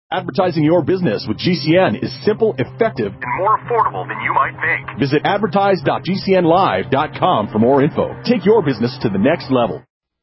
Advertising your business with GCN is simple, effective, and more affordable than you might think. Visit advertise.gcnlive.com for more info. Take your business to the next level.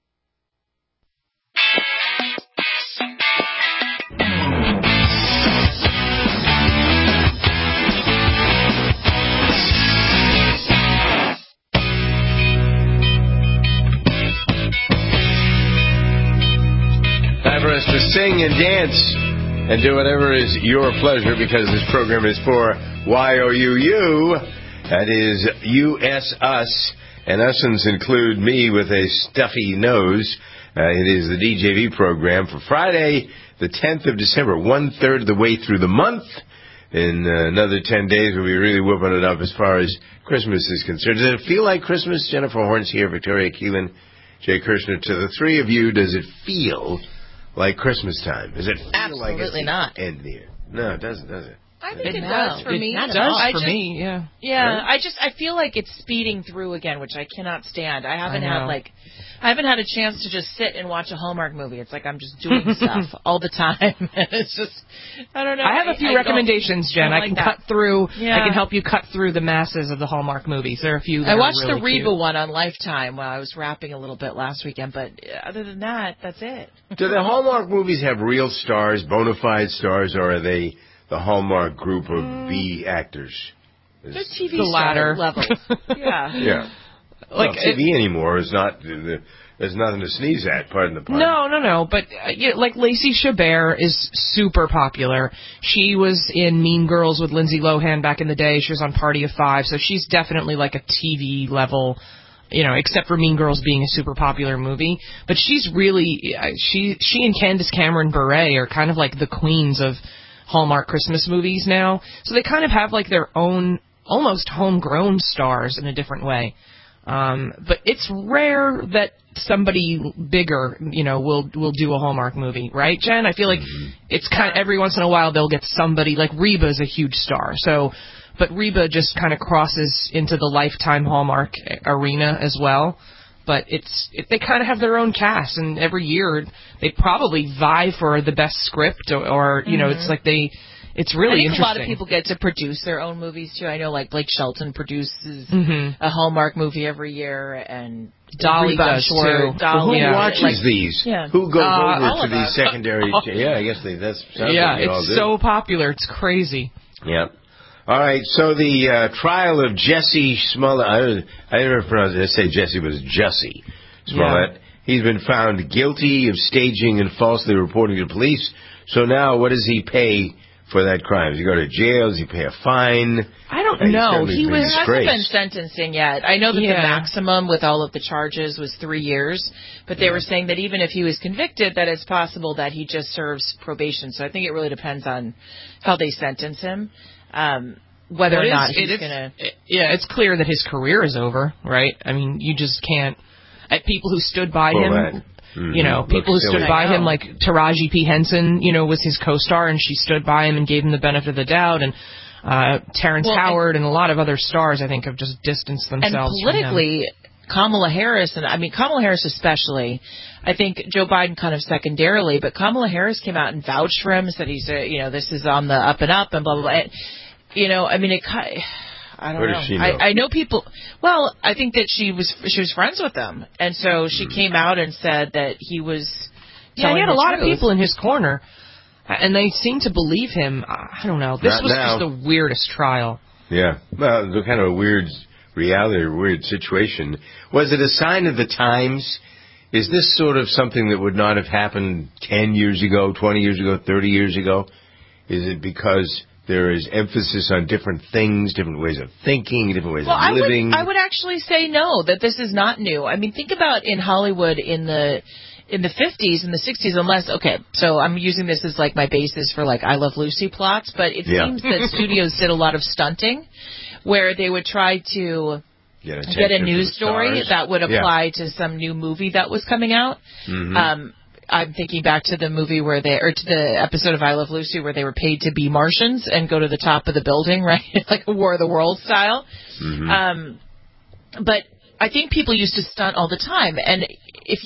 Time for us to sing and dance and do whatever is your pleasure, because this program is for Y-O-U-U. That is U-S, us. And us'ns include me with a stuffy nose. It is the DJV program for Friday, the 10th of December, 1/3 of the way through the month. In another 10 days, we'll be really whooping it up as far as Christmas is concerned. Does it feel like Christmas? Jennifer Horns here, Victoria Keelan, Jay Kirshner. To the three of you, does it feel like Christmas time? Does it feel like it's the end of the year? No, it doesn't, does it? I think it does for me. It does for me, yeah. Yeah, right? I feel like it's speeding through again, which I cannot stand. I haven't had a chance to just sit and watch a Hallmark movie. It's like I'm just doing stuff all the time. It's just, I don't know. I have a few recommendations, Jen. I can cut through. Yeah. I can help you cut through the masses of the Hallmark movies. There are a few that I watched are really the Reba cute. one on Lifetime while I was rapping a little bit last weekend, but other than that, that's it. Do the Hallmark movies have real stars, bona fide stars, or are they the Hallmark group of B actors? The TV the latter level. Yeah. Yeah. Like TV anymore is not. There's nothing to sneeze at. Pardon the pun. No. But like Lacey Chabert is super popular. She was in Mean Girls with Lindsay Lohan back in the day. She was on Party of Five, so she's definitely like a TV level. Except for Mean Girls being a super popular movie. But she's really she and Candace Cameron Bure are kind of like the queens of Hallmark Christmas movies now. So they kind of have like their own almost homegrown stars in a different way. But it's rare that somebody bigger, will do a Hallmark movie, right, Jen? I feel like it's kind of every once in a while they'll get somebody like Reba's a huge star. But Reba just kind of crosses into the Lifetime Hallmark arena as well. But they kind of have their own cast, and every year they probably vie for the best script, or it's like it's really interesting. A lot of people get to produce their own movies too. I know, like Blake Shelton produces a Hallmark movie every year, and Dolly does too. Dolly, who watches these? Yeah. Who goes over to these secondary? Yeah, I guess that's sounds like they all it's do. so popular, it's crazy. Yeah. All right, so the trial of Jussie Smollett, I never pronounced it, say Jesse, but it's Jussie Smollett. Yeah. He's been found guilty of staging and falsely reporting to police. So now what does he pay for that crime? Does he go to jail? Does he pay a fine? I don't know. He hasn't been sentencing yet. I know that the maximum with all of the charges was 3 years, but they were saying that even if he was convicted, that it's possible that he just serves probation. So I think it really depends on how they sentence him. Whether or not he's going to... Yeah, it's clear that his career is over, right? I mean, you just can't... People who stood by him... people who stood by him, like Taraji P. Henson, was his co-star, and she stood by him and gave him the benefit of the doubt, and Terrence Howard and a lot of other stars, I think, have just distanced themselves from him. And politically, Kamala Harris, Kamala Harris especially, I think Joe Biden kind of secondarily, but Kamala Harris came out and vouched for him and said he's, this is on the up and up and blah, blah, blah. I don't know. I know people. Well, I think that she was friends with them, and so she came out and said that he was. Yeah, he had a lot of people in his corner, and they seem to believe him. I don't know. This was just the weirdest trial. Yeah, well, the kind of a weird reality, or weird situation. Was it a sign of the times? Is this sort of something that would not have happened 10 years ago, 20 years ago, 30 years ago? Is it because there is emphasis on different things, different ways of thinking, different ways of living? I would actually say no, that this is not new. I mean, think about in Hollywood in the 50s and the 60s, unless, so I'm using this as like my basis for like I Love Lucy plots, but it seems that studios did a lot of stunting where they would try to get a news story that would apply to some new movie that was coming out. Mm-hmm. I'm thinking back to the movie to the episode of I Love Lucy where they were paid to be Martians and go to the top of the building, right? Like a War of the Worlds style. Mm-hmm. But I think people used to stunt all the time. And if you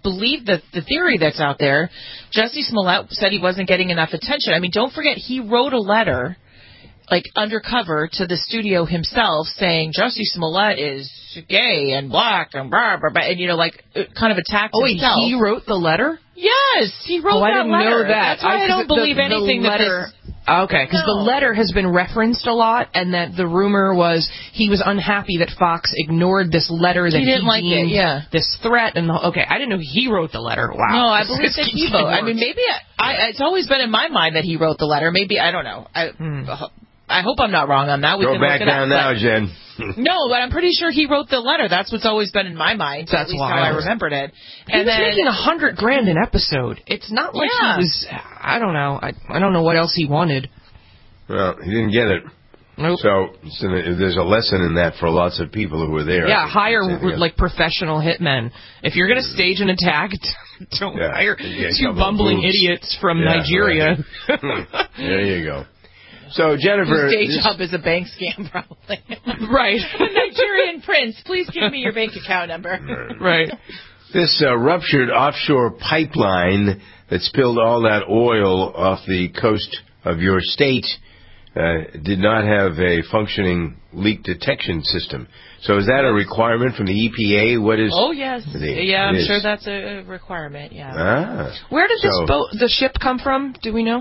believe the theory that's out there. Jussie Smollett said he wasn't getting enough attention. I mean, don't forget, he wrote a letter, like, undercover to the studio himself saying Jussie Smollett is gay and black and blah, blah, blah, and, you know, like, kind of attacked himself. Oh, he wrote the letter? Yes, he wrote that letter. I didn't know that. That's why I don't believe anything that this... Okay, because the letter has been referenced a lot, and that the rumor was he was unhappy that Fox ignored this letter that he didn't like deemed this threat. And I didn't know he wrote the letter. Wow. No, I believe that he wrote. I mean, maybe it's always been in my mind that he wrote the letter. Maybe I don't know. I hope I'm not wrong on that. Go back down now, Jen. No, but I'm pretty sure he wrote the letter. That's what's always been in my mind. That's at least how I remembered it. He was making $100,000 an episode. It's not like he was. I don't know. I don't know what else he wanted. Well, he didn't get it. Nope. So there's a lesson in that for lots of people who were there. Yeah, hire like professional hitmen. If you're going to stage an attack, don't hire two bumbling idiots from Nigeria. Right. There you go. So, Jennifer... His day job is a bank scam, probably. Right. Nigerian prince, please give me your bank account number. Right. This ruptured offshore pipeline that spilled all that oil off the coast of your state did not have a functioning leak detection system. So is that a requirement from the EPA? What is... Oh, yes. I'm sure that's a requirement, Where did the ship come from? Do we know?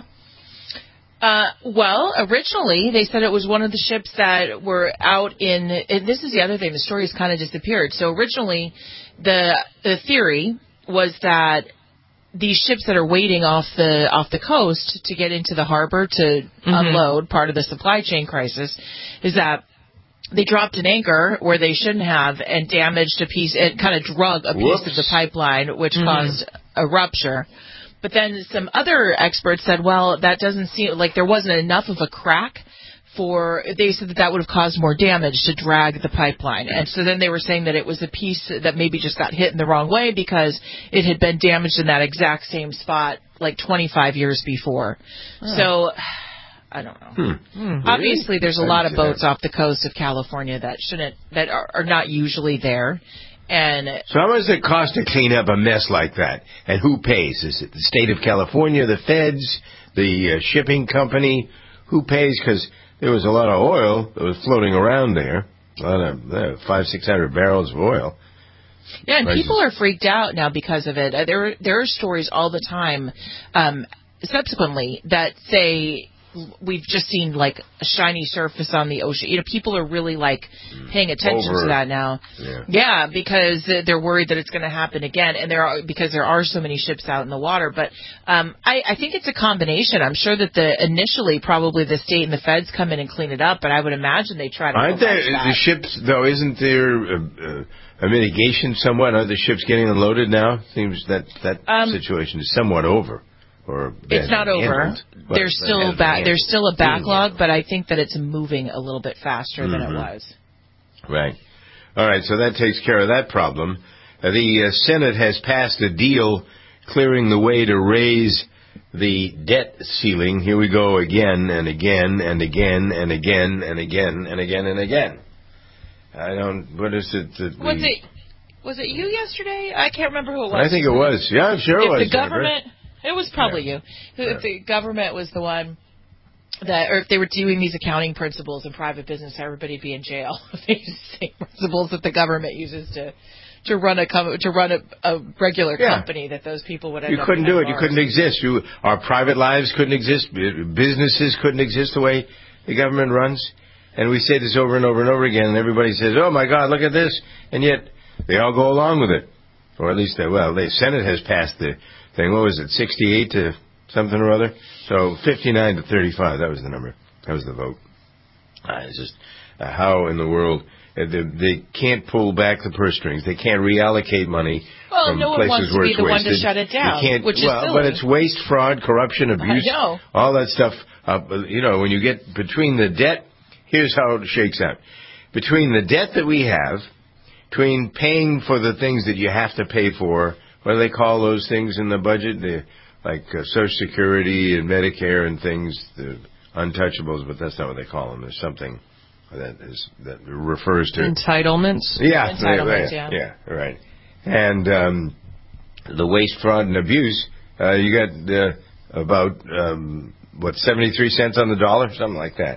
Well, originally they said it was one of the ships that were out in, and this is the other thing, the story's kind of disappeared. So originally the theory was that these ships that are waiting off the coast to get into the harbor to unload, part of the supply chain crisis, is that they dropped an anchor where they shouldn't have and damaged a piece, it kind of drug a piece of the pipeline, which caused a rupture. But then some other experts said, well, that doesn't seem like there wasn't enough of a crack they said that would have caused more damage to drag the pipeline. And so then they were saying that it was a piece that maybe just got hit in the wrong way because it had been damaged in that exact same spot like 25 years before. So I don't know. Obviously, there's a lot of boats off the coast of California that are not usually there. And so how much does it cost to clean up a mess like that? And who pays? Is it the state of California, the feds, the shipping company? Who pays? Because there was a lot of oil that was floating around there. A lot of 500-600 barrels of oil. Yeah, and people are freaked out now because of it. There are stories all the time subsequently that say we've just seen like a shiny surface on the ocean. You know, people are really like paying attention to that now. Yeah, because they're worried that it's going to happen again, and because there are so many ships out in the water. But I think it's a combination. I'm sure that initially probably the state and the feds come in and clean it up, but I would imagine they try to. Aren't the ships though? Isn't there a mitigation somewhat? Are the ships getting unloaded now? Seems that situation is somewhat over. It's not over. There's still a backlog, but I think that it's moving a little bit faster than it was. Right. All right, so that takes care of that problem. The Senate has passed a deal clearing the way to raise the debt ceiling. Here we go again and again and again and again and again and again and again. What is it? Was it you yesterday? I can't remember who it was. I think it was. Yeah, I'm sure it was. The government... It was probably you. If the government was the one or if they were doing these accounting principles in private business, everybody'd be in jail. If they used the same principles that the government uses to run a regular company, that those people would end up. You couldn't do it. You couldn't exist. Our private lives couldn't exist. Businesses couldn't exist the way the government runs. And we say this over and over and over again, and everybody says, "Oh my God, look at this!" And yet they all go along with it, or at least the Senate has passed the thing. What was it, 68 to something or other? So 59 to 35, that was the number. That was the vote. It's just how in the world they can't pull back the purse strings. They can't reallocate money from places where it's wasted. No one wants to be the one to shut it down, which is silly. But it's waste, fraud, corruption, abuse, all that stuff. When you get between the debt, here's how it shakes out. Between the debt that we have, between paying for the things that you have to pay for, what do they call those things in the budget? Like Social Security and Medicare and things, the untouchables, but that's not what they call them. There's something that refers to entitlements. Yeah, entitlements. Yeah, right. And the waste, fraud, and abuse, you got about, 73 cents on the dollar? Something like that.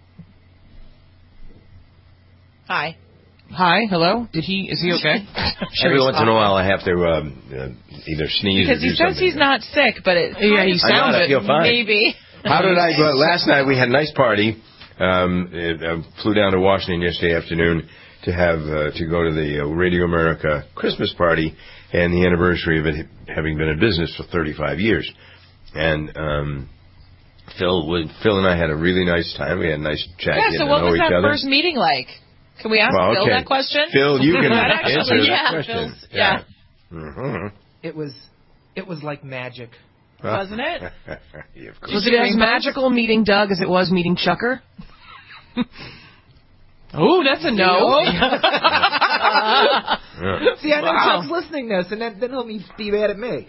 Hi. Hi, hello. Is he okay? Every once in a while, I have to either sneeze or do something. Because he says he's not sick, but he sounds I feel fine. maybe. How did I go? Last night we had a nice party. I flew down to Washington yesterday afternoon to go to the Radio America Christmas party and the anniversary of it having been in business for 35 years. And Phil and I had a really nice time. We had a nice chat. Yeah. So what was that first meeting like? Can we ask Phil that question? Phil, you can answer that question. Yeah. Mm-hmm. It was like magic. Wasn't it? Yeah, of course. Was it as magical meeting Doug as it was meeting Chucker? Oh, that's a no. See, I know Chuck's listening to this, and then he'll be mad at me.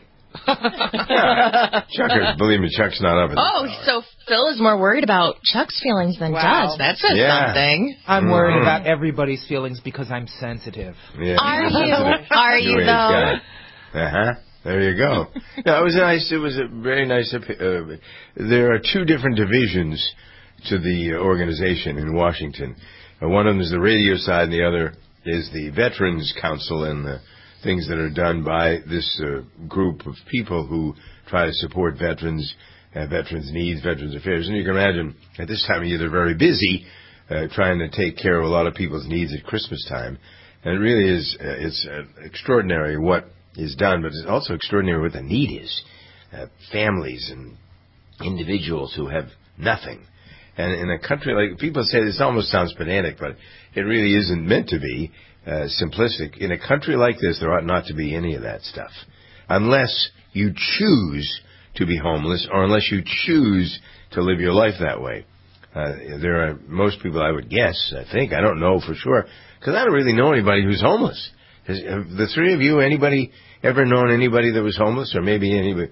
Believe me, Chuck's not up. So Phil is more worried about Chuck's feelings than Doug's. That says something. I'm worried about everybody's feelings because I'm sensitive. Yeah, Are you though? There you go. No, it was nice. It was a very nice. There are two different divisions to the organization in Washington. One of them is the radio side, and the other is the Veterans Council and the things that are done by this group of people who try to support veterans, veterans' needs, veterans' affairs. And you can imagine, at this time of year, they're very busy trying to take care of a lot of people's needs at Christmas time. And it really is, it's extraordinary what is done, but it's also extraordinary what the need is. Families and individuals who have nothing. And in a country like, people say this almost sounds pedantic, but it really isn't meant to be simplistic. In a country like this, there ought not to be any of that stuff. Unless you choose to be homeless or unless you choose to live your life that way. There are most people, I would guess, I think, I don't know for sure, because I don't really know anybody who's homeless. Have the three of you, anybody ever known anybody that was homeless? Or maybe anybody,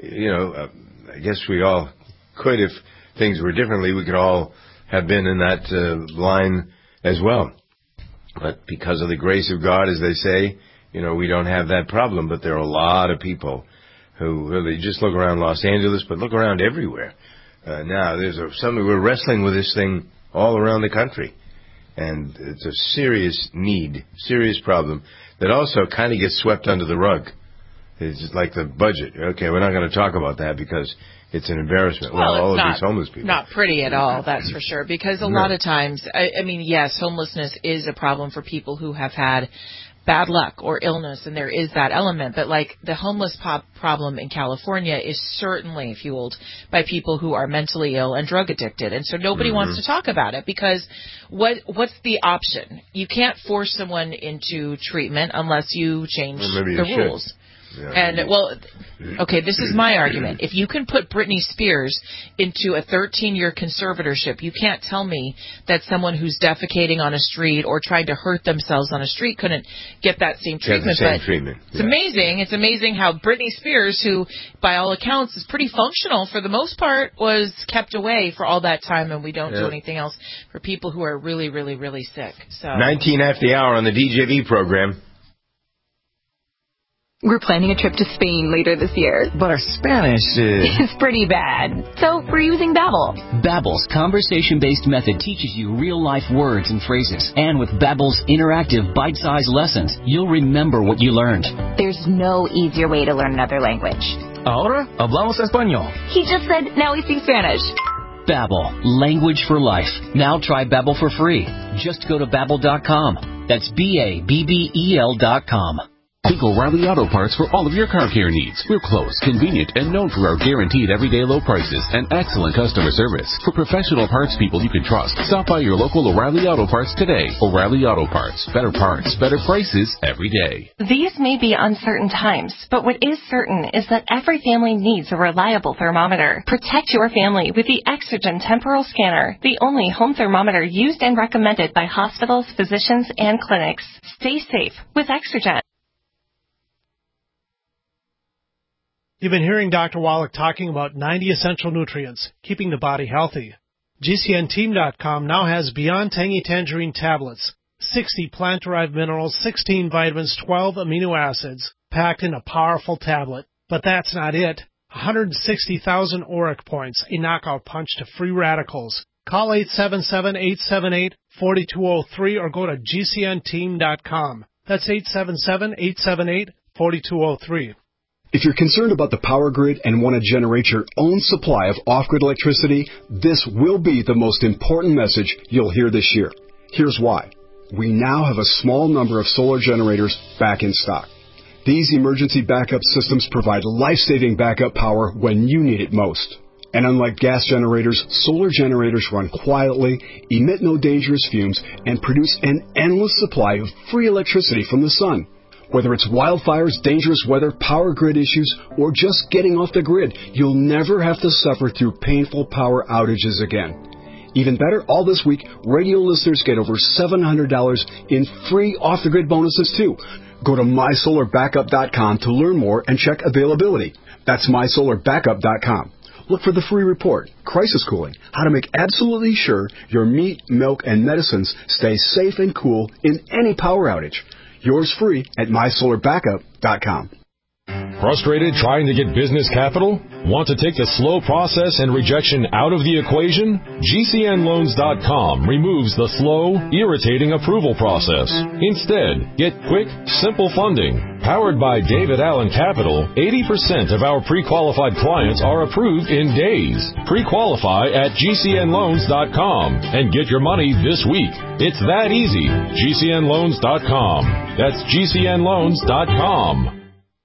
I guess we all could if things were differently. We could all have been in that line as well. But because of the grace of God, as they say, we don't have that problem. But there are a lot of people who really just look around Los Angeles, but look around everywhere. Now, we're wrestling with this thing all around the country. And it's a serious need, serious problem that also kind of gets swept under the rug. It's just like the budget. Okay, we're not going to talk about that because it's an embarrassment. Well, all of these homeless people. Not pretty at all, that's for sure. Because a lot of times, I mean, yes, homelessness is a problem for people who have had bad luck or illness, and there is that element. But like the homeless problem in California is certainly fueled by people who are mentally ill and drug addicted, and so nobody wants to talk about it because what's the option? You can't force someone into treatment unless you change the rules. Yeah, and, this is my argument. If you can put Britney Spears into a 13-year conservatorship, you can't tell me that someone who's defecating on a street or trying to hurt themselves on a street couldn't get that same treatment. It's amazing. It's amazing how Britney Spears, who, by all accounts, is pretty functional for the most part, was kept away for all that time, and we don't do anything else for people who are really, really, really sick. 19 after the hour on the DJV program. We're planning a trip to Spain later this year. But our Spanish is pretty bad. So we're using Babbel. Babbel's conversation-based method teaches you real-life words and phrases. And with Babbel's interactive, bite-sized lessons, you'll remember what you learned. There's no easier way to learn another language. Ahora hablamos español. He just said, now we speak Spanish. Babbel, language for life. Now try Babbel for free. Just go to Babbel.com. That's Babbel.com. Think O'Reilly Auto Parts for all of your car care needs. We're close, convenient, and known for our guaranteed everyday low prices and excellent customer service. For professional parts people you can trust, stop by your local O'Reilly Auto Parts today. O'Reilly Auto Parts. Better parts, better prices every day. These may be uncertain times, but what is certain is that every family needs a reliable thermometer. Protect your family with the Exergen Temporal Scanner, the only home thermometer used and recommended by hospitals, physicians, and clinics. Stay safe with Exergen. You've been hearing Dr. Wallach talking about 90 essential nutrients, keeping the body healthy. GCNteam.com now has Beyond Tangy Tangerine tablets, 60 plant-derived minerals, 16 vitamins, 12 amino acids, packed in a powerful tablet. But that's not it. 160,000 auric points, a knockout punch to free radicals. Call 877-878-4203 or go to gcnteam.com. That's 877-878-4203. If you're concerned about the power grid and want to generate your own supply of off-grid electricity, this will be the most important message you'll hear this year. Here's why. We now have a small number of solar generators back in stock. These emergency backup systems provide life-saving backup power when you need it most. And unlike gas generators, solar generators run quietly, emit no dangerous fumes, and produce an endless supply of free electricity from the sun. Whether it's wildfires, dangerous weather, power grid issues, or just getting off the grid, you'll never have to suffer through painful power outages again. Even better, all this week, radio listeners get over $700 in free off-the-grid bonuses, too. Go to mysolarbackup.com to learn more and check availability. That's mysolarbackup.com. Look for the free report, Crisis Cooling, how to make absolutely sure your meat, milk, and medicines stay safe and cool in any power outage. Yours free at mysolarbackup.com. Frustrated trying to get business capital? Want to take the slow process and rejection out of the equation? GCNloans.com removes the slow, irritating approval process. Instead, get quick, simple funding. Powered by David Allen Capital, 80% of our pre-qualified clients are approved in days. Pre-qualify at GCNloans.com and get your money this week. It's that easy. GCNloans.com. That's GCNloans.com.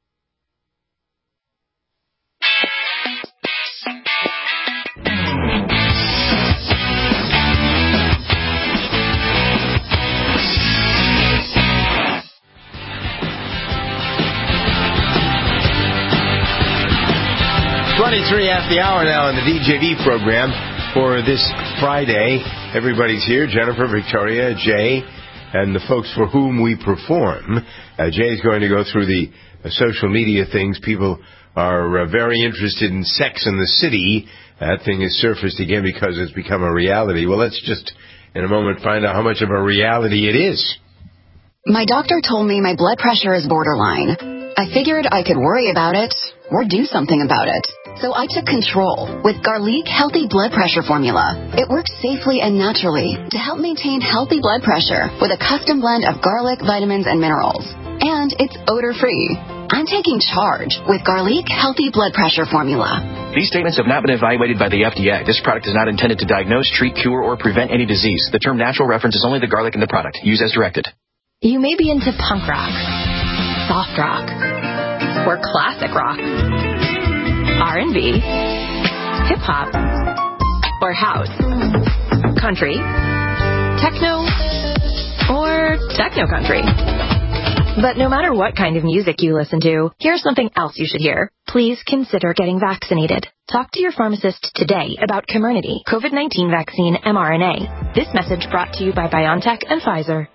After the hour now in the DJV program for this Friday. Everybody's here. Jennifer, Victoria, Jay, and the folks for whom we perform. Jay's going to go through the social media things. People are very interested in Sex and the City. That thing has surfaced again because it's become a reality. Well, let's just, in a moment, find out how much of a reality it is. My doctor told me my blood pressure is borderline. I figured I could worry about it or do something about it. So I took control with Garlic Healthy Blood Pressure Formula. It works safely and naturally to help maintain healthy blood pressure with a custom blend of garlic, vitamins, and minerals. And it's odor-free. I'm taking charge with Garlic Healthy Blood Pressure Formula. These statements have not been evaluated by the FDA. This product is not intended to diagnose, treat, cure, or prevent any disease. The term natural references only the garlic in the product. Use as directed. You may be into punk rock, soft rock, or classic rock, R&B, hip-hop, or house, country, techno, or techno-country. But no matter what kind of music you listen to, here's something else you should hear. Please consider getting vaccinated. Talk to your pharmacist today about Comirnaty, COVID-19 vaccine mRNA. This message brought to you by BioNTech and Pfizer.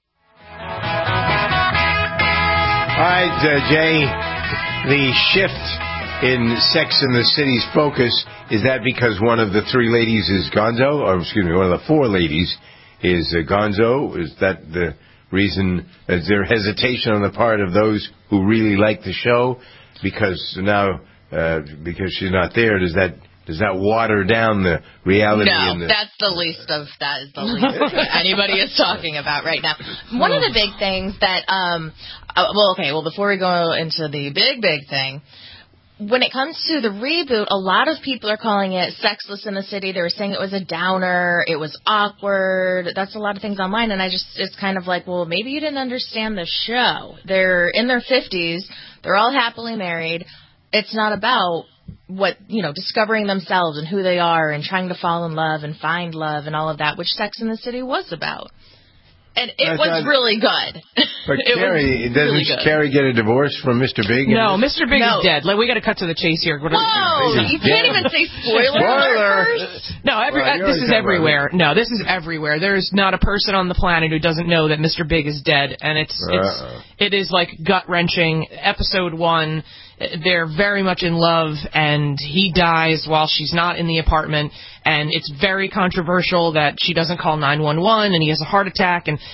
All right, Jay, the shift in Sex and the City's focus, is that because one of the three ladies is Gonzo? Or, excuse me, one of the four ladies is Gonzo? Is that the reason? Is there hesitation on the part of those who really like the show? Because now, because she's not there, does that water down the reality? No, that's the least of anybody is talking about right now. One of the big things that, before we go into the big thing, when it comes to the reboot, a lot of people are calling it Sexless in the City. They were saying it was a downer, it was awkward. That's a lot of things online, and it's kind of like, well, maybe you didn't understand the show. They're in their 50s, they're all happily married. It's not about discovering themselves and who they are and trying to fall in love and find love and all of that, which Sex in the City was about. And it was really good. But Carrie, doesn't Carrie get a divorce from Mr. Big? No, Mr. Big is dead. We got to cut to the chase here. Whoa! You can't even say spoiler. No, this is everywhere. No, this is everywhere. There's not a person on the planet who doesn't know that Mr. Big is dead, and it is like gut wrenching. Episode 1. They're very much in love, and he dies while she's not in the apartment, and it's very controversial that she doesn't call 911, and he has a heart attack, and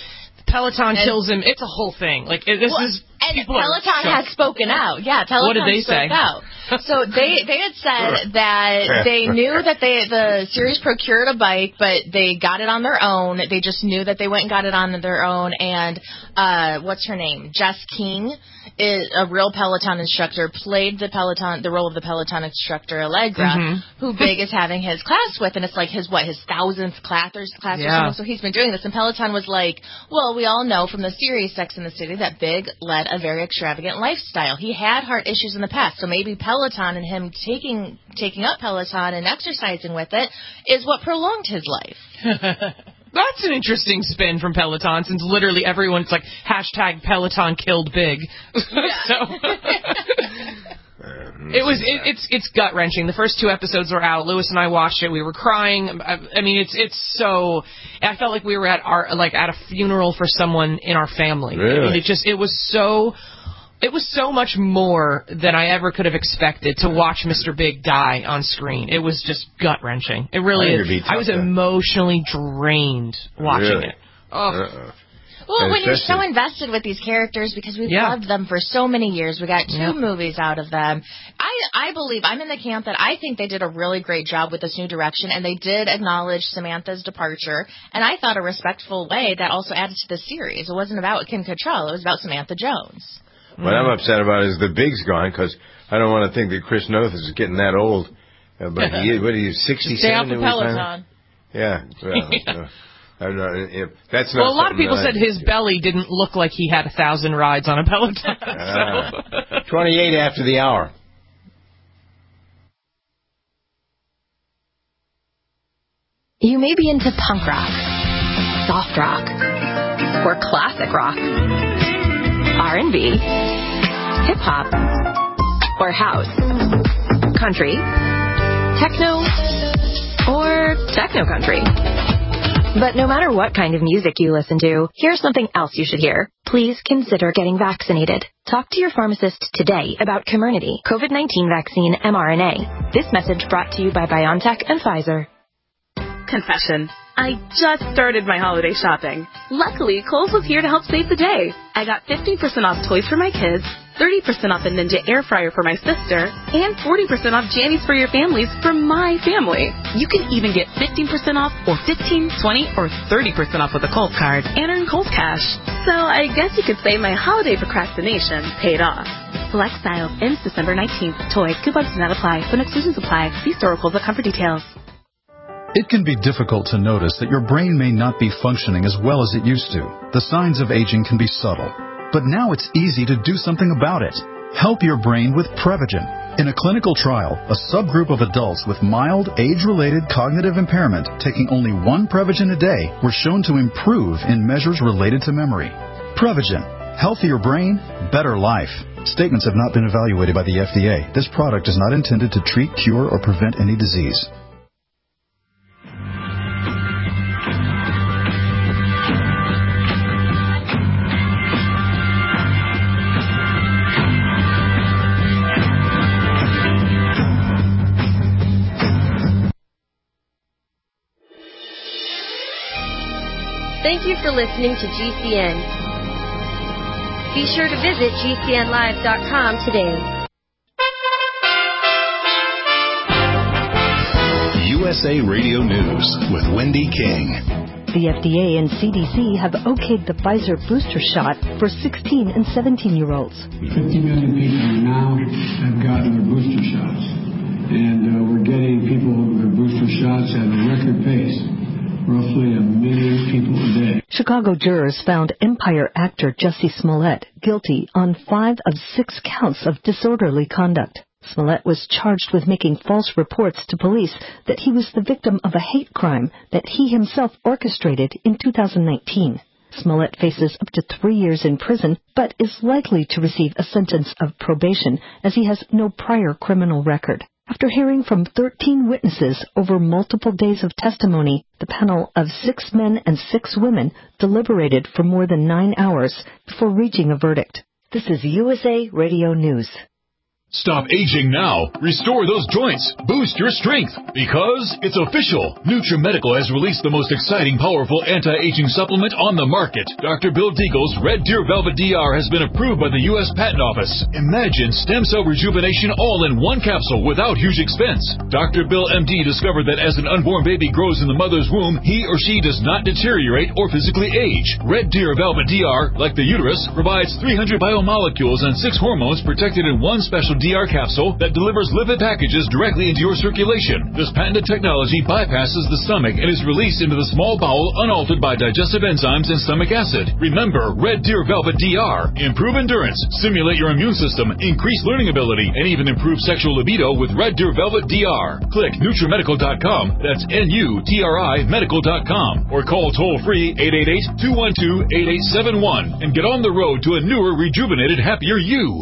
Peloton kills him. It's a whole thing. Like, and Peloton has spoken out. Yeah, Peloton what did they say? Out. So they had said that they knew that the series procured a bike, but they got it on their own. They just knew that they went and got it on their own. And what's her name? Jess King is a real Peloton instructor, played the role of the Peloton instructor Allegra, who Big is having his class with, and it's like his 1,000th class or something. So he's been doing this, and Peloton was like, well, we all know from the series Sex and the City that Big led a very extravagant lifestyle. He had heart issues in the past, so maybe Peloton and him taking up Peloton and exercising with it is what prolonged his life. That's an interesting spin from Peloton, since literally everyone's like, hashtag Peloton killed Big. So it's gut wrenching. The first 2 episodes were out. Lewis and I watched it. We were crying. I mean, it's so. I felt like we were at at a funeral for someone in our family. Really? I mean, it was so. It was so much more than I ever could have expected to watch Mr. Big die on screen. It was just gut-wrenching. It really is. I was emotionally drained watching it. Oh. Well, when you're so invested with these characters, because we've loved them for so many years, we got 2 movies out of them. I believe, I'm in the camp that I think they did a really great job with this new direction, and they did acknowledge Samantha's departure, and I thought a respectful way that also added to the series. It wasn't about Kim Cattrall, it was about Samantha Jones. What I'm upset about is the Big's gone, because I don't want to think that Chris Noth is getting that old. But he is 67? Stay off the Peloton. Yeah. Well, that's not. Well, a lot of people said his belly didn't look like he had 1,000 rides on a Peloton. 28 after the hour. You may be into punk rock, soft rock, or classic rock, R&B, hip-hop, or house, country, techno, or techno-country. But no matter what kind of music you listen to, here's something else you should hear. Please consider getting vaccinated. Talk to your pharmacist today about Comirnaty, COVID-19 vaccine mRNA. This message brought to you by BioNTech and Pfizer. Confession. I just started my holiday shopping. Luckily, Kohl's was here to help save the day. I got 15% off toys for my kids, 30% off a Ninja air fryer for my sister, and 40% off jammies for your families for my family. You can even get 15% off or 15, 20, or 30% off with a Kohl's card and earn Kohl's cash. So I guess you could say my holiday procrastination paid off. Select styles ends December 19th. Toys, coupons do not apply. Some exclusions apply. See store or Kohl's.com for details. It can be difficult to notice that your brain may not be functioning as well as it used to. The signs of aging can be subtle, but now it's easy to do something about it. Help your brain with Prevagen. In a clinical trial, a subgroup of adults with mild age-related cognitive impairment taking only 1 Prevagen a day were shown to improve in measures related to memory. Prevagen. Healthier brain, better life. Statements have not been evaluated by the FDA. This product is not intended to treat, cure, or prevent any disease. Thank you for listening to GCN. Be sure to visit GCNlive.com today. USA Radio News with Wendy King. The FDA and CDC have okayed the Pfizer booster shot for 16 and 17-year-olds. 50 million people now have gotten their booster shots. And we're getting people their booster shots at a record pace. Roughly 1 million people a day. Chicago jurors found Empire actor Jussie Smollett guilty on 5 of 6 counts of disorderly conduct. Smollett was charged with making false reports to police that he was the victim of a hate crime that he himself orchestrated in 2019. Smollett faces up to 3 years in prison, but is likely to receive a sentence of probation as he has no prior criminal record. After hearing from 13 witnesses over multiple days of testimony, the panel of 6 men and 6 women deliberated for more than 9 hours before reaching a verdict. This is USA Radio News. Stop aging now. Restore those joints. Boost your strength. Because it's official. NutriMedical has released the most exciting, powerful anti-aging supplement on the market. Dr. Bill Deagle's Red Deer Velvet DR has been approved by the U.S. Patent Office. Imagine stem cell rejuvenation all in one capsule without huge expense. Dr. Bill MD discovered that as an unborn baby grows in the mother's womb, he or she does not deteriorate or physically age. Red Deer Velvet DR, like the uterus, provides 300 biomolecules and 6 hormones protected in one special DR capsule that delivers lipid packages directly into your circulation. This patented technology bypasses the stomach and is released into the small bowel unaltered by digestive enzymes and stomach acid. Remember, Red Deer Velvet DR. Improve endurance, stimulate your immune system, increase learning ability, and even improve sexual libido with Red Deer Velvet DR. Click NutriMedical.com, that's NUTRI medical.com, or call toll-free 888-212-8871 and get on the road to a newer, rejuvenated, happier you.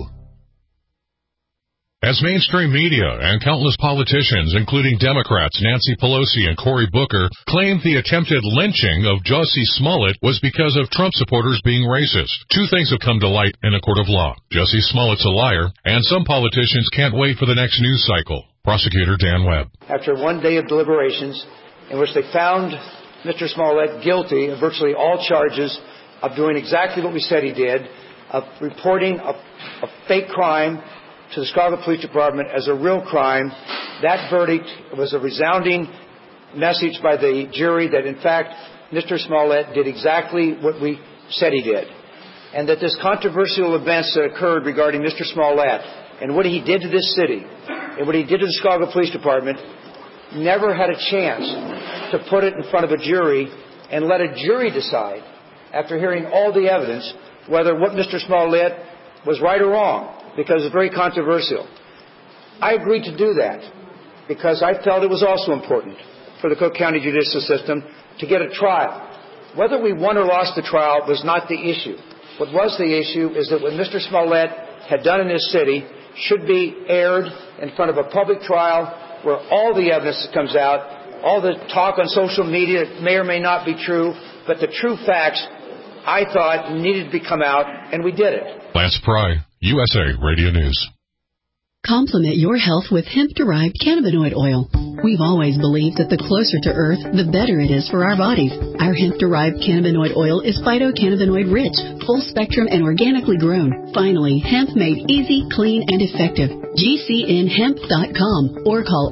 As mainstream media and countless politicians, including Democrats Nancy Pelosi and Cory Booker, claimed the attempted lynching of Jussie Smollett was because of Trump supporters being racist. Two things have come to light in a court of law. Jussie Smollett's a liar, and some politicians can't wait for the next news cycle. Prosecutor Dan Webb. After one day of deliberations in which they found Mr. Smollett guilty of virtually all charges of doing exactly what we said he did, of reporting a fake crime to the Chicago Police Department as a real crime, that verdict was a resounding message by the jury that, in fact, Mr. Smollett did exactly what we said he did. And that this controversial events that occurred regarding Mr. Smollett and what he did to this city and what he did to the Chicago Police Department never had a chance to put it in front of a jury and let a jury decide, after hearing all the evidence, whether what Mr. Smollett was right or wrong, because it's very controversial. I agreed to do that because I felt it was also important for the Cook County judicial system to get a trial. Whether we won or lost the trial was not the issue. What was the issue is that what Mr. Smollett had done in this city should be aired in front of a public trial where all the evidence that comes out, all the talk on social media may or may not be true, but the true facts, I thought, needed to come out, and we did it. Lance Pry, USA Radio News. Complement your health with hemp-derived cannabinoid oil. We've always believed that the closer to Earth, the better it is for our bodies. Our hemp-derived cannabinoid oil is phytocannabinoid-rich, full-spectrum, and organically grown. Finally, hemp made easy, clean, and effective. GCNhemp.com or call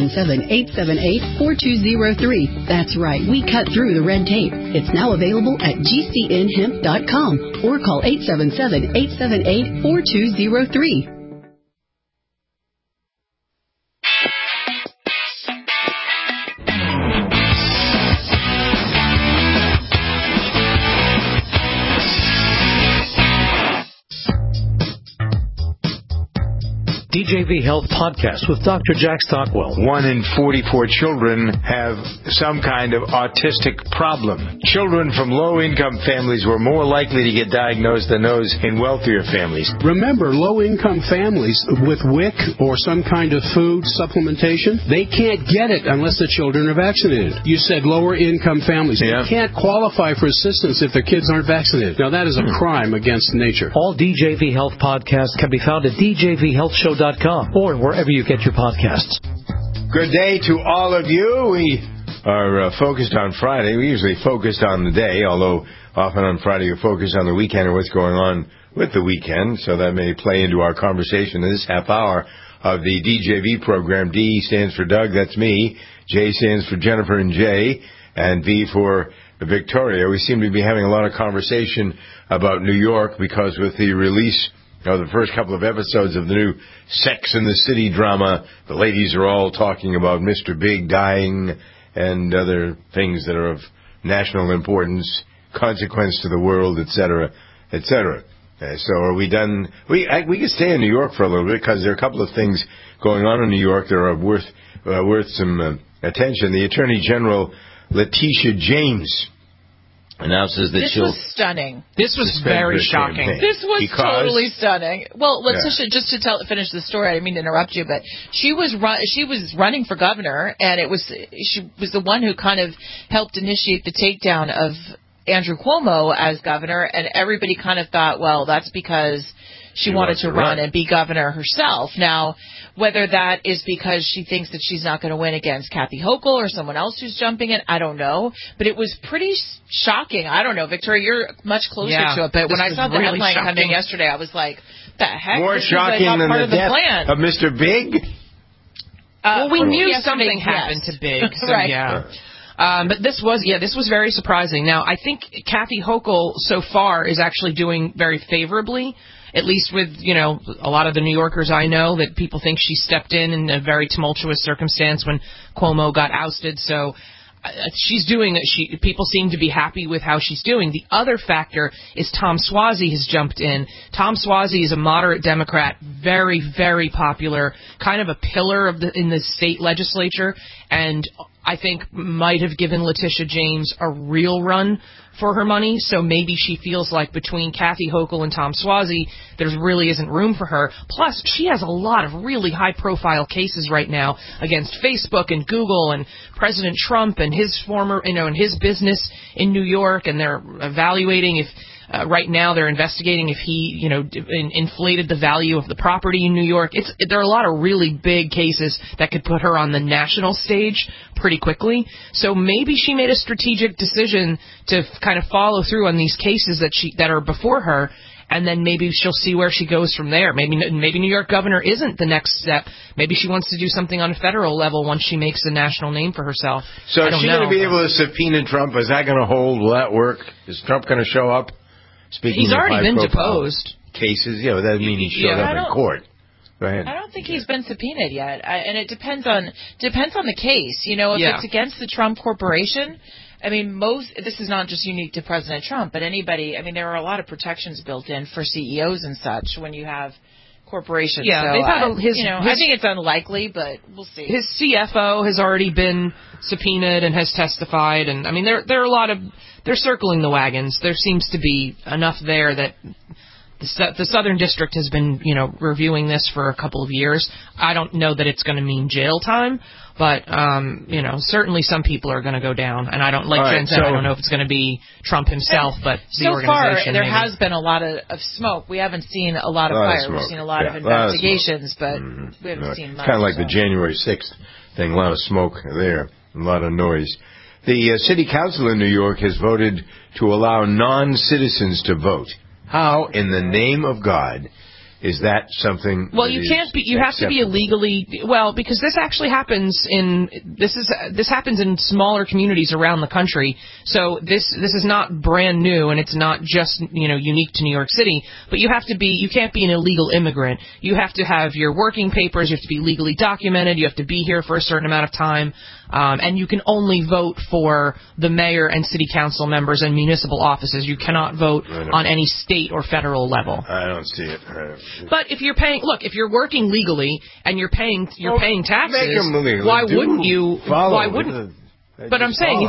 877-878-4203. That's right, we cut through the red tape. It's now available at GCNhemp.com or call 877-878-4203. DJV Health Podcast with Dr. Jack Stockwell. 1 in 44 children have some kind of autistic problem. Children from low-income families were more likely to get diagnosed than those in wealthier families. Remember, low-income families with WIC or some kind of food supplementation, they can't get it unless the children are vaccinated. You said lower-income families. Yeah. They can't qualify for assistance if their kids aren't vaccinated. Now, that is a crime against nature. All DJV Health podcasts can be found at djvhealthshow.com or wherever you get your podcasts. Good day to all of you. We are focused on Friday. We usually focused on the day, although often on Friday you're focused on the weekend or what's going on with the weekend, so that may play into our conversation in this half hour of the DJV program. D stands for Doug, that's me. J stands for Jennifer and Jay, and V for Victoria. We seem to be having a lot of conversation about New York because with the release the first couple of episodes of the new Sex and the City drama, the ladies are all talking about Mr. Big dying and other things that are of national importance, consequence to the world, etc., etc. So are we done? We could stay in New York for a little bit because there are a couple of things going on in New York that are worth some attention. The Attorney General, Letitia James, announces that this was stunning. This was very shocking. This was totally stunning. Well, Letitia, just to finish the story, I didn't mean to interrupt you, but she was running for governor, and she was the one who kind of helped initiate the takedown of Andrew Cuomo as governor, and everybody kind of thought, well, that's because she wanted to run and be governor herself. Now, whether that is because she thinks that she's not going to win against Kathy Hochul or someone else who's jumping in, I don't know. But it was pretty shocking. I don't know, Victoria, you're much closer to it. But when I saw the headline come in yesterday, I was like, the heck? More shocking than the death of Mr. Big? Well, we knew something happened to Big, so right. But this was very surprising. Now, I think Kathy Hochul so far is actually doing very favorably, at least with, a lot of the New Yorkers I know, that people think she stepped in a very tumultuous circumstance when Cuomo got ousted. So she's doing it. People seem to be happy with how she's doing. The other factor is Tom Suozzi has jumped in. Tom Suozzi is a moderate Democrat, very, very popular, kind of a pillar in the state legislature, and I think might have given Letitia James a real run for her money. So maybe she feels like between Kathy Hochul and Tom Suozzi, there really isn't room for her. Plus, she has a lot of really high-profile cases right now against Facebook and Google and President Trump and his and his business in New York, and they're evaluating if. Right now, they're investigating if he, inflated the value of the property in New York. There are a lot of really big cases that could put her on the national stage pretty quickly. So maybe she made a strategic decision to kind of follow through on these cases that are before her, and then maybe she'll see where she goes from there. Maybe New York governor isn't the next step. Maybe she wants to do something on a federal level once she makes a national name for herself. So is she going to be able to subpoena Trump? Is that going to hold? Will that work? Is Trump going to show up? He's already been deposed. Cases, that doesn't mean he showed up in court. Go ahead. I don't think he's been subpoenaed yet, and it depends on the case. If it's against the Trump Corporation, I mean, this is not just unique to President Trump, but anybody. I mean, there are a lot of protections built in for CEOs and such when you have corporations. Yeah, so they've had I think it's unlikely, but we'll see. His CFO has already been subpoenaed and has testified, and I mean, there are a lot of. They're circling the wagons. There seems to be enough there that the Southern District has been, reviewing this for a couple of years. I don't know that it's going to mean jail time, but, certainly some people are going to go down. And I don't, Jen said, I don't know if it's going to be Trump himself, but the organization. So far, there has been a lot of smoke. We haven't seen a lot of fire. We've seen a lot of investigations, but we haven't seen much. Kind of like the January 6th thing, a lot of smoke there, a lot of noise. The City Council in New York has voted to allow non-citizens to vote. How, in the name of God, is that something? Well, you can't be. You have to be illegally. Well, because this actually happens this happens in smaller communities around the country. So this is not brand new, and it's not just unique to New York City. But you have to be. You can't be an illegal immigrant. You have to have your working papers. You have to be legally documented. You have to be here for a certain amount of time. And you can only vote for the mayor and city council members and municipal offices. You cannot vote on any state or federal level. I don't see it. But if you're if you're working legally and you're paying taxes, why wouldn't you? Why wouldn't? But I'm saying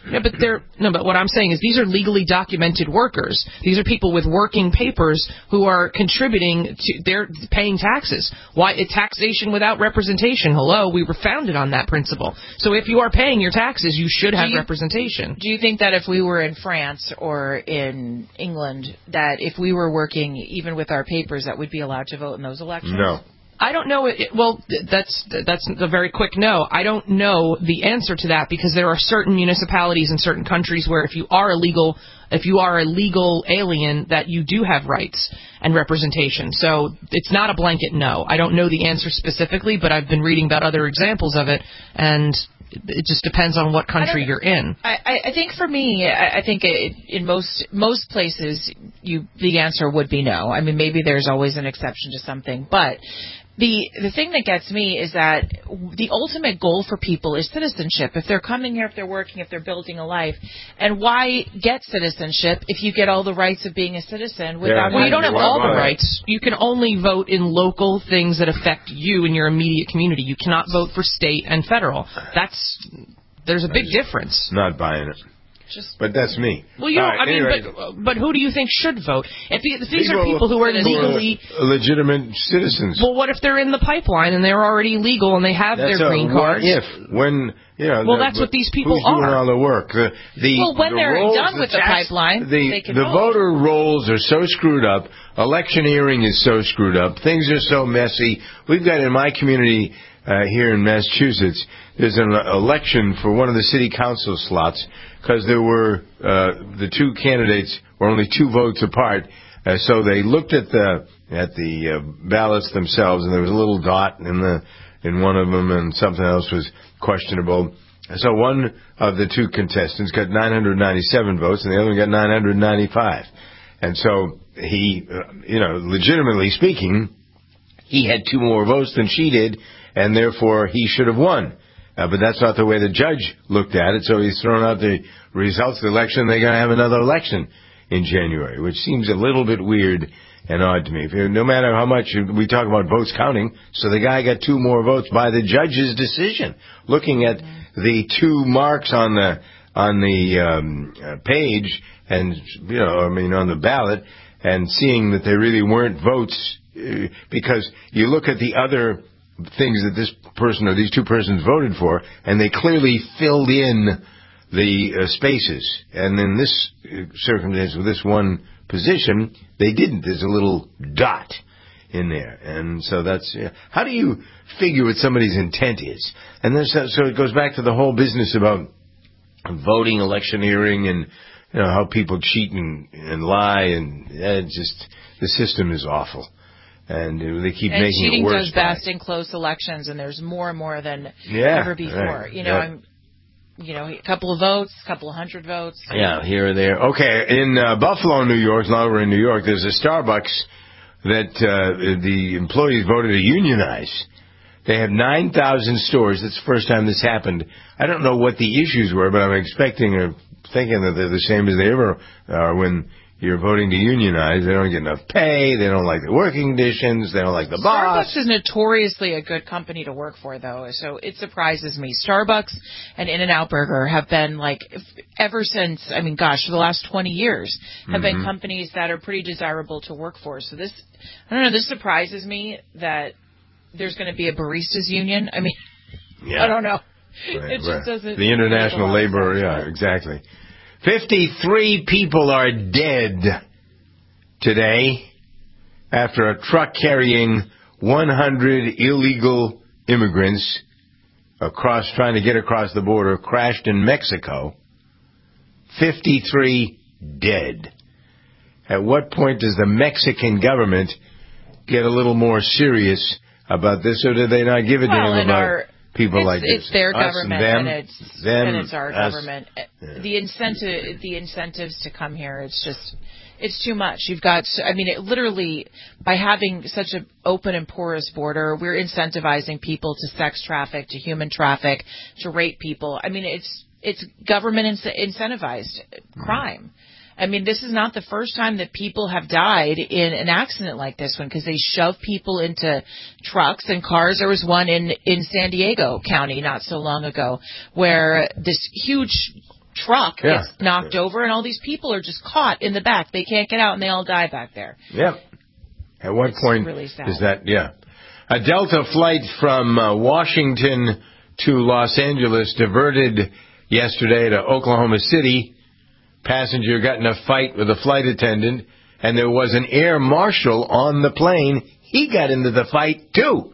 but what I'm saying is these are legally documented workers. These are people with working papers who are contributing they're paying taxes. Why taxation without representation? Hello, we were founded on that principle. So if you are paying your taxes, you should have representation. Do you think that if we were in France or in England, that if we were working even with our papers, that we'd be allowed to vote in those elections? No. I don't know. That's a very quick no. I don't know the answer to that because there are certain municipalities in certain countries where if you are a legal alien, that you do have rights and representation. So it's not a blanket no. I don't know the answer specifically, but I've been reading about other examples of it, and it just depends on what country you're in. I think for me, I think in most places, the answer would be no. I mean, maybe there's always an exception to something, but the thing that gets me is that the ultimate goal for people is citizenship. If they're coming here, if they're working, if they're building a life, and why get citizenship if you get all the rights of being a citizen without? Well, you don't have all the rights. You can only vote in local things that affect you in your immediate community. You cannot vote for state and federal. There's a big difference. Not buying it. But that's me. Well, but who do you think should vote? If these are people who are legally legitimate citizens. Well, what if they're in the pipeline and they're already legal and they have their green cards? When Well, that's what these people who's doing all the work. When they're done with the pipeline, they can the vote. voter rolls are so screwed up. Electioneering is so screwed up. Things are so messy. We've got in my community here in Massachusetts, there's an election for one of the city council slots because there were the two candidates were only 2 votes apart. So they looked at the ballots themselves, and there was a little dot in one of them, and something else was questionable. So one of the 2 contestants got 997 votes, and the other one got 995. And so he, legitimately speaking, he had 2 more votes than she did, and therefore he should have won. But that's not the way the judge looked at it, so he's thrown out the results of the election. They're going to have another election in January, which seems a little bit weird and odd to me. No matter how much we talk about votes counting, so the guy got 2 more votes by the judge's decision. Looking at the 2 marks on the page, and on the ballot, and seeing that they really weren't votes, because you look at the other things that this person or these 2 persons voted for, and they clearly filled in the spaces. And in this circumstance, with this one position, they didn't. There's a little dot in there. And so that's... how do you figure what somebody's intent is? And then so it goes back to the whole business about voting, electioneering, and how people cheat and lie, and just the system is awful. And they keep making it worse. And cheating does best in close elections, and there's more and more than ever before. Right. A couple of votes, a couple of hundred votes. Yeah, here or there. Okay, in Buffalo, New York, now we're in New York, there's a Starbucks that the employees voted to unionize. They have 9,000 stores. It's the first time this happened. I don't know what the issues were, but I'm expecting or thinking that they're the same as they ever are when you're voting to unionize. They don't get enough pay. They don't like the working conditions. They don't like the boss. Starbucks is notoriously a good company to work for, though, so it surprises me. Starbucks and In-N-Out Burger have been, ever since, for the last 20 years, have been companies that are pretty desirable to work for. So this surprises me that there's going to be a baristas union. I don't know. Right, it just doesn't. The international labor, exactly. 53 people are dead today after a truck carrying 100 illegal immigrants trying to get across the border crashed in Mexico. 53 dead. At what point does the Mexican government get a little more serious about this, or do they not give a damn about people like this? It's their government, and it's our government. The incentives to come here, it's too much. You've got, literally, by having such an open and porous border, we're incentivizing people to sex traffic, to human traffic, to rape people. It's government incentivized crime. This is not the first time that people have died in an accident like this one, because they shove people into trucks and cars. There was one in San Diego County not so long ago where this huge truck gets knocked over and all these people are just caught in the back. They can't get out and they all die back there. Yep. At what point really sad. Is that, a Delta flight from Washington to Los Angeles diverted yesterday to Oklahoma City. Passenger got in a fight with a flight attendant, and there was an air marshal on the plane. He got into the fight, too.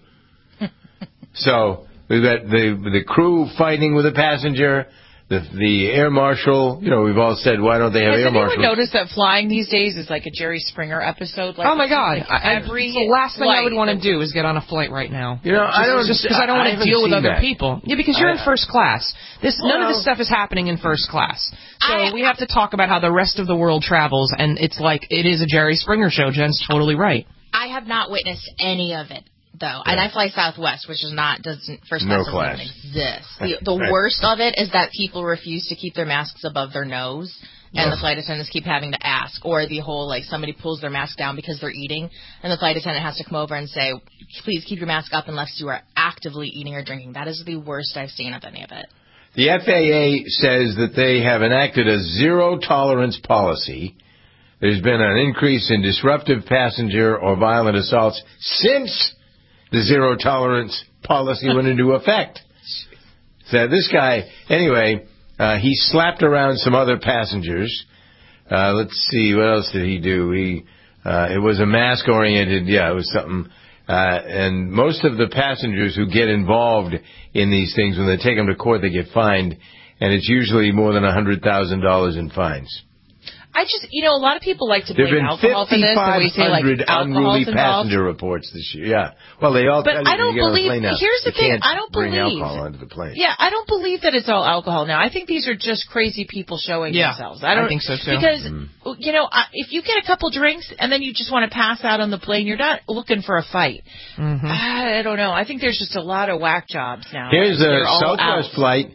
So we've got the crew fighting with a passenger, the air marshal. We've all said, why don't they have air marshals? Has anyone noticed that flying these days is like a Jerry Springer episode? Oh, my God. The last thing I would want to do is get on a flight right now. Just because I don't want to deal with other people. Yeah, because you're in first class. None of this stuff is happening in first class. So we have to talk about how the rest of the world travels, and it's like it is a Jerry Springer show. Jen's totally right. I have not witnessed any of it, though. And I fly Southwest, which is first class doesn't even exist. The worst of it is that people refuse to keep their masks above their nose, and the flight attendants keep having to ask. Or the whole, somebody pulls their mask down because they're eating, and the flight attendant has to come over and say, please keep your mask up unless you are actively eating or drinking. That is the worst I've seen of any of it. The FAA says that they have enacted a zero-tolerance policy. There's been an increase in disruptive passenger or violent assaults since the zero-tolerance policy went into effect. So this guy, anyway, he slapped around some other passengers. Let's see, what else did he do? It was a mask-oriented, it was something. And most of the passengers who get involved in these things, when they take them to court, they get fined, and it's usually more than $100,000 in fines. I just, a lot of people like to blame alcohol for this. There have been 5,500 unruly passenger reports this year. Yeah. Well, they all tell you I don't believe. Here's the thing. I don't bring believe alcohol onto the plane. Yeah, I don't believe that it's all alcohol now. I think these are just crazy people showing themselves. I think so too. Because if you get a couple drinks and then you just want to pass out on the plane, you're not looking for a fight. Mm-hmm. I don't know. I think there's just a lot of whack jobs now. Here's a Southwest flight.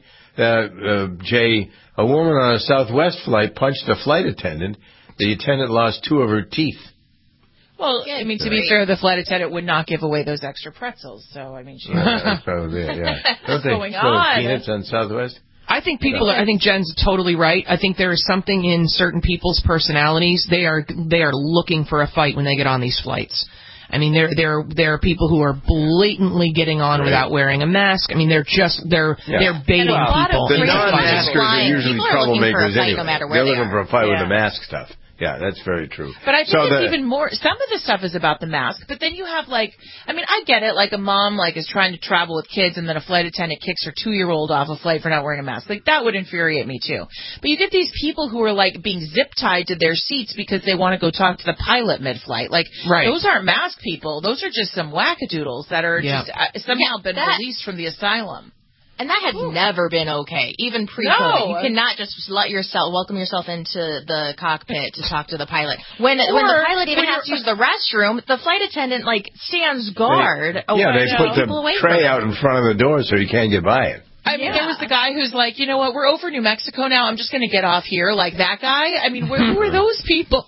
Jay, a woman on a Southwest flight punched a flight attendant. The attendant lost 2 of her teeth. Well, I mean, to be fair, the flight attendant would not give away those extra pretzels. So, I mean, that's probably it, What's going on? Peanuts on Southwest? I think I think Jen's totally right. I think there is something in certain people's personalities. They are looking for a fight when they get on these flights. I mean, there are people who are blatantly getting on without wearing a mask. I mean, they're baiting people. The non-maskers are usually troublemakers anyway. No matter They're where looking for a fight with the mask stuff. Yeah, that's very true. But I think it's even more, some of the stuff is about the mask, but then you have I get it, like a mom is trying to travel with kids and then a flight attendant kicks her 2-year-old off a flight for not wearing a mask. That would infuriate me too. But you get these people who are being zip-tied to their seats because they want to go talk to the pilot mid-flight. Those aren't mask people. Those are just some wackadoodles that are just somehow been released from the asylum. And that has never been okay, even pre-COVID. No. You cannot just welcome yourself into the cockpit to talk to the pilot. When the pilot even has to use the restroom, the flight attendant stands guard. They put the tray out in front of the door so you can't get by it. I mean, there was the guy who's like, you know what, we're over New Mexico now, I'm just going to get off here, like that guy. I mean, who are those people?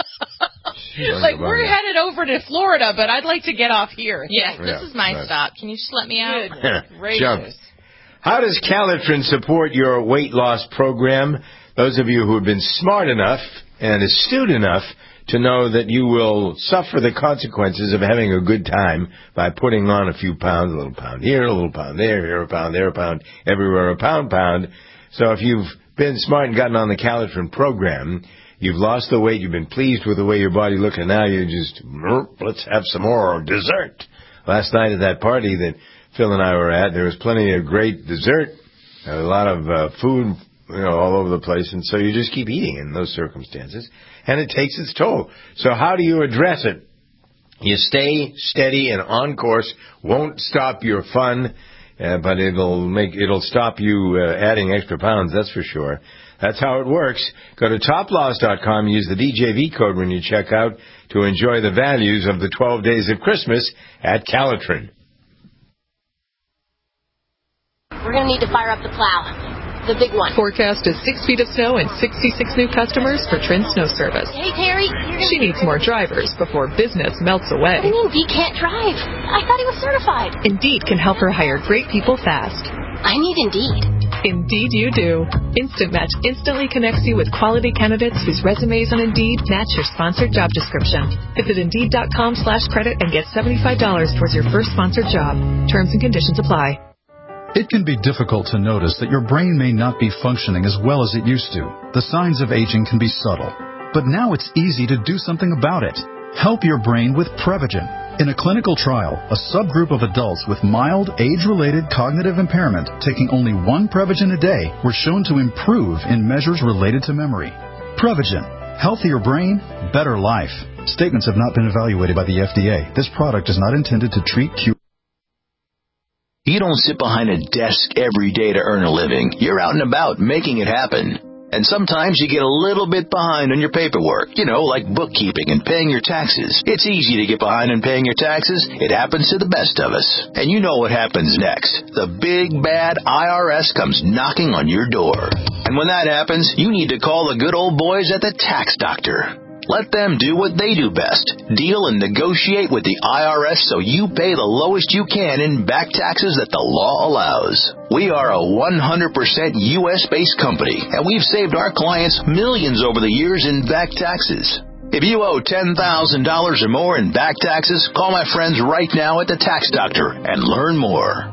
We're headed over to Florida, but I'd like to get off here. Yeah, this is my stop. Can you just let me out? Jump. How does Calitrin support your weight loss program? Those of you who have been smart enough and astute enough to know that you will suffer the consequences of having a good time by putting on a few pounds, a little pound here, a little pound there a pound, everywhere a pound. So if you've been smart and gotten on the Calitrin program, you've lost the weight, you've been pleased with the way your body looks, and now you just, let's have some more dessert. Last night at that party that Phil and I were at, there was plenty of great dessert, a lot of food, all over the place, and so you just keep eating in those circumstances, and it takes its toll. So how do you address it? You stay steady and on course, won't stop your fun, but it'll stop you adding extra pounds, that's for sure. That's how it works. Go to toploss.com, use the DJV code when you check out to enjoy the values of the 12 days of Christmas at Calitrin. We're going to need to fire up the plow. The big one. Forecast is 6 feet of snow and 66 new customers for Trin Snow Service. Hey, Terry. She needs more drivers before business melts away. What do you mean, Dee can't drive? I thought he was certified. Indeed can help her hire great people fast. I need Indeed. Indeed you do. Instant Match instantly connects you with quality candidates whose resumes on Indeed match your sponsored job description. Visit Indeed.com/credit and get $75 towards your first sponsored job. Terms and conditions apply. It can be difficult to notice that your brain may not be functioning as well as it used to. The signs of aging can be subtle. But now it's easy to do something about it. Help your brain with Prevagen. In a clinical trial, a subgroup of adults with mild age-related cognitive impairment taking only 1 Prevagen a day were shown to improve in measures related to memory. Prevagen. Healthier brain, better life. Statements have not been evaluated by the FDA. This product is not intended to treat, cure. You don't sit behind a desk every day to earn a living. You're out and about making it happen. And sometimes you get a little bit behind on your paperwork, like bookkeeping and paying your taxes. It's easy to get behind on paying your taxes. It happens to the best of us. And you know what happens next. The big, bad IRS comes knocking on your door. And when that happens, you need to call the good old boys at the Tax Doctor. Let them do what they do best. Deal and negotiate with the IRS so you pay the lowest you can in back taxes that the law allows. We are a 100% U.S.-based company, and we've saved our clients millions over the years in back taxes. If you owe $10,000 or more in back taxes, call my friends right now at the Tax Doctor and learn more.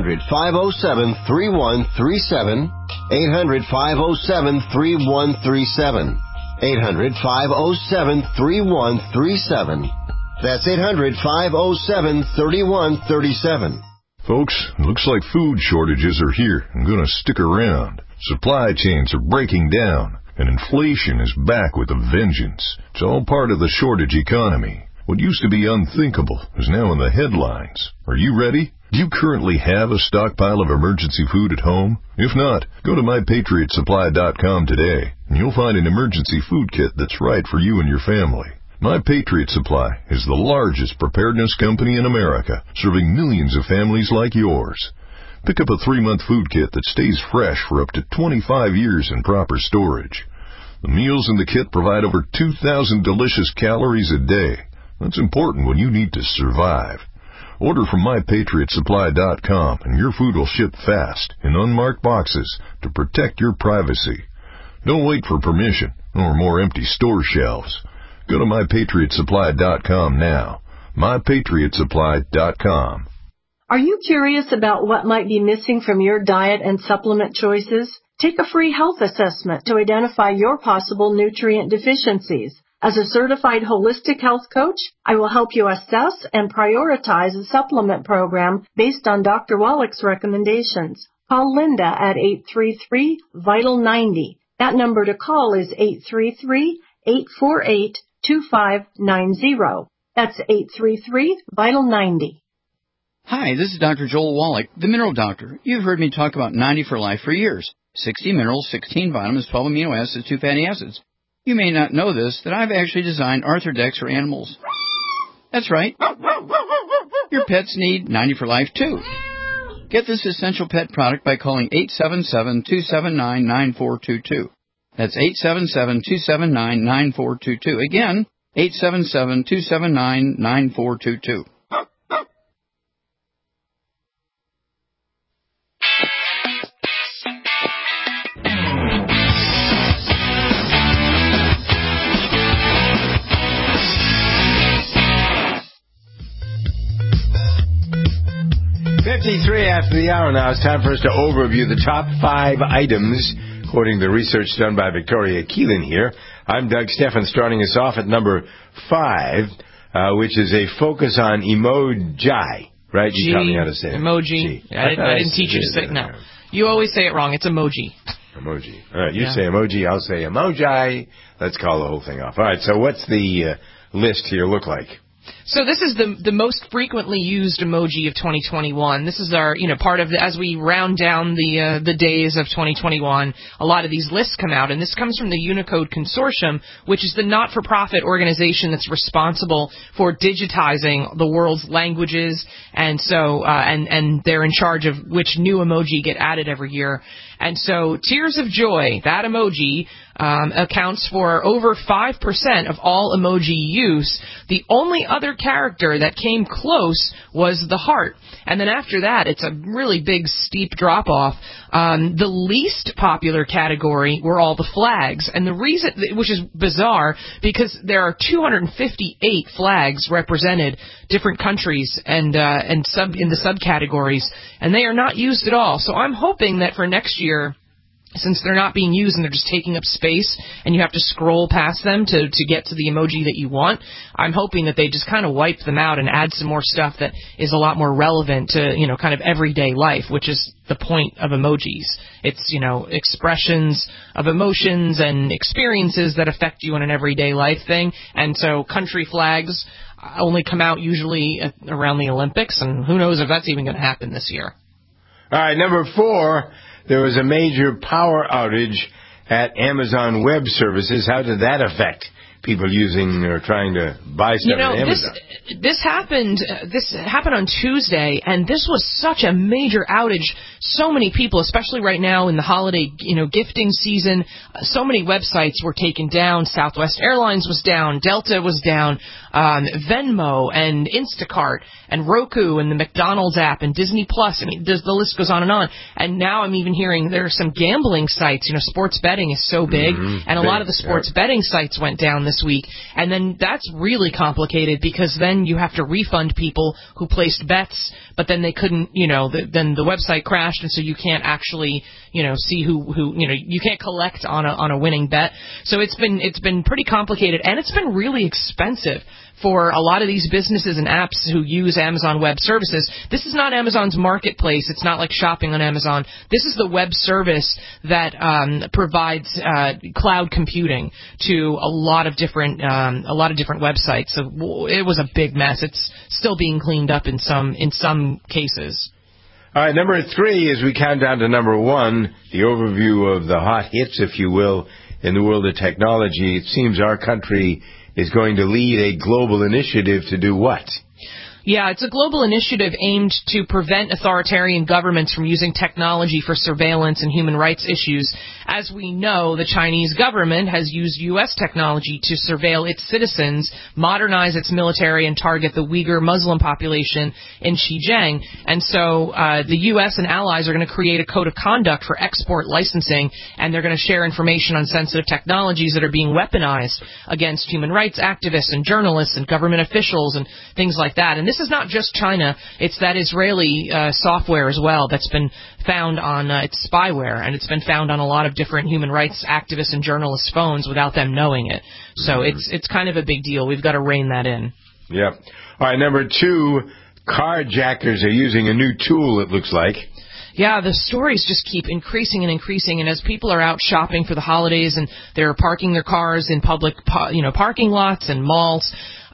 800-507-3137. 800-507-3137. 800-507-3137. That's 800-507-3137. Folks, looks like food shortages are here and going to stick around. Supply chains are breaking down, and inflation is back with a vengeance. It's all part of the shortage economy. What used to be unthinkable is now in the headlines. Are you ready? Do you currently have a stockpile of emergency food at home? If not, go to MyPatriotSupply.com today, and you'll find an emergency food kit that's right for you and your family. My Patriot Supply is the largest preparedness company in America, serving millions of families like yours. Pick up a 3-month food kit that stays fresh for up to 25 years in proper storage. The meals in the kit provide over 2,000 delicious calories a day. That's important when you need to survive. Order from MyPatriotSupply.com and your food will ship fast in unmarked boxes to protect your privacy. Don't wait for permission or more empty store shelves. Go to MyPatriotSupply.com now. MyPatriotSupply.com. Are you curious about what might be missing from your diet and supplement choices? Take a free health assessment to identify your possible nutrient deficiencies. As a certified holistic health coach, I will help you assess and prioritize a supplement program based on Dr. Wallach's recommendations. Call Linda at 833-VITAL-90. That number to call is 833-848-2590. That's 833-VITAL-90. Hi, this is Dr. Joel Wallach, the Mineral Doctor. You've heard me talk about 90 for Life for years. 60 minerals, 16 vitamins, 12 amino acids, 2 fatty acids. You may not know this, that I've actually designed Arthrodex for animals. That's right. Your pets need 90 for Life, too. Get this essential pet product by calling 877-279-9422. That's 877-279-9422. Again, 877-279-9422. After the hour now, it's time for us to overview the top 5 items, according to the research done by Victoria Keelan here. I'm Doug Steffen, starting us off at number 5, which is a focus on emoji, right? You taught me how to say it. Emoji. I didn't teach you to say it. No. You always say it wrong. It's emoji. Emoji. All right, you say emoji, I'll say emoji. Let's call the whole thing off. All right, so what's the list here look like? So this is the most frequently used emoji of 2021. This is our, part of as we round down the days of 2021, a lot of these lists come out, and this comes from the Unicode Consortium, which is the not-for-profit organization that's responsible for digitizing the world's languages, and so and they're in charge of which new emoji get added every year. And so Tears of Joy, that emoji, accounts for over 5% of all emoji use. The only other character that came close was the heart. And then after that, it's a really big, steep drop-off. The least popular category were all the flags. And the reason, which is bizarre, because there are 258 flags represented, different countries and in the subcategories, and they are not used at all. So I'm hoping that for next year, since they're not being used and they're just taking up space and you have to scroll past them to get to the emoji that you want, I'm hoping that they just kind of wipe them out and add some more stuff that is a lot more relevant to, kind of everyday life, which is the point of emojis. It's, expressions of emotions and experiences that affect you in an everyday life thing. And so country flags only come out usually around the Olympics, and who knows if that's even going to happen this year. All right, number 4. There was a major power outage at Amazon Web Services. How did that affect people using or trying to buy stuff at Amazon? This happened on Tuesday, and this was such a major outage. So many people, especially right now in the holiday, gifting season, so many websites were taken down. Southwest Airlines was down, Delta was down, Venmo and Instacart and Roku and the McDonald's app and Disney Plus. I mean, the list goes on. And now I'm even hearing there are some gambling sites. Sports betting is so big, and a lot of the sports betting sites went down this this week. And then that's really complicated because then you have to refund people who placed bets, but then they couldn't, then the website crashed, and so you can't actually, see who, you can't collect on a winning bet. So it's been pretty complicated, and it's been really expensive for a lot of these businesses and apps who use Amazon Web Services. This is not Amazon's marketplace. It's not like shopping on Amazon. This is the web service that provides cloud computing to a lot of different websites. So it was a big mess. It's still being cleaned up in some cases. All right, number 3, as we count down to number 1, the overview of the hot hits, if you will, in the world of technology. It seems our country is going to lead a global initiative to do what? Yeah, it's a global initiative aimed to prevent authoritarian governments from using technology for surveillance and human rights issues. As we know, the Chinese government has used U.S. technology to surveil its citizens, modernize its military, and target the Uyghur Muslim population in Xinjiang. And so the U.S. and allies are going to create a code of conduct for export licensing, and they're going to share information on sensitive technologies that are being weaponized against human rights activists and journalists and government officials and things like that. And this is not just China. It's that Israeli software as well that's been found on, it's spyware, and it's been found on a lot of different human rights activists and journalists' phones without them knowing it. So it's kind of a big deal. We've got to rein that in. Yep. All right, number 2, carjackers are using a new tool, it looks like. Yeah, the stories just keep increasing and increasing, and as people are out shopping for the holidays and they're parking their cars in public, parking lots and malls,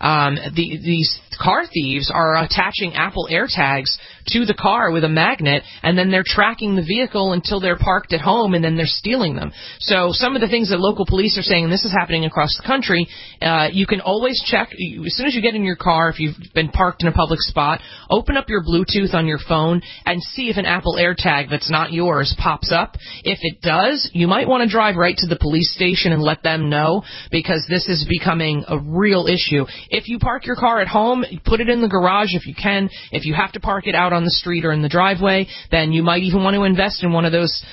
these car thieves are attaching Apple AirTags to the car with a magnet, and then they're tracking the vehicle until they're parked at home, and then they're stealing them. So some of the things that local police are saying, and this is happening across the country, you can always check, as soon as you get in your car, if you've been parked in a public spot, open up your Bluetooth on your phone and see if an Apple AirTag that's not yours pops up. If it does, you might want to drive right to the police station and let them know, because this is becoming a real issue. If you park your car at home, put it in the garage if you can. If you have to park it out on the street or in the driveway, then you might even want to invest in one of those,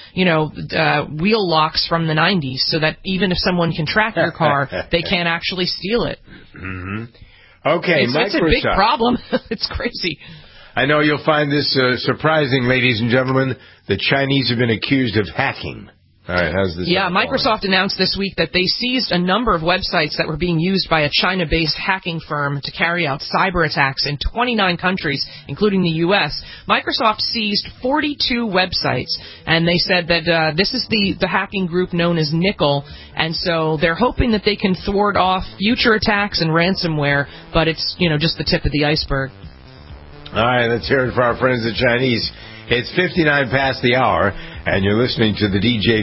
wheel locks from the 90s, so that even if someone can track your car, they can't actually steal it. Mm-hmm. Okay, it's a big problem. It's crazy. I know you'll find this surprising, ladies and gentlemen. The Chinese have been accused of hacking. All right, how's this? Yeah, Microsoft announced this week that they seized a number of websites that were being used by a China-based hacking firm to carry out cyber attacks in 29 countries, including the U.S. Microsoft seized 42 websites, and they said that this is the hacking group known as Nickel, and so they're hoping that they can thwart off future attacks and ransomware, but it's, just the tip of the iceberg. All right, let's hear it for our friends the Chinese. It's 59 past the hour, and you're listening to the DJ.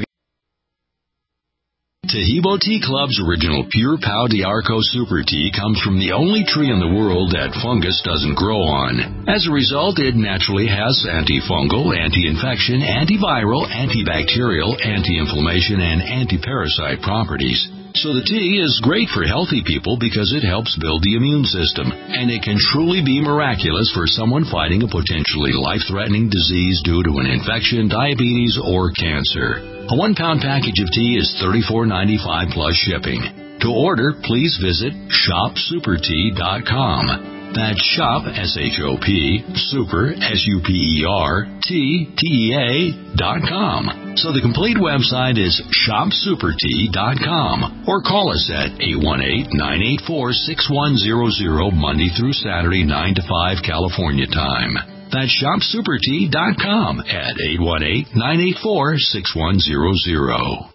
Taheebo Tea Club's original Pure Pau d'Arco Super Tea comes from the only tree in the world that fungus doesn't grow on. As a result, it naturally has antifungal, anti-infection, antiviral, antibacterial, anti-inflammation, and anti-parasite properties. So the tea is great for healthy people because it helps build the immune system, and it can truly be miraculous for someone fighting a potentially life-threatening disease due to an infection, diabetes, or cancer. A 1-pound package of tea is $34.95 plus shipping. To order, please visit shopsupertea.com. That's shop, S-H-O-P, super, S-U-P-E-R, T-T-E-A.com. So the complete website is shopsupertea.com, or call us at 818-984-6100 Monday through Saturday, 9 to 5 California time. That's shopsupertea.com at 818-984-6100.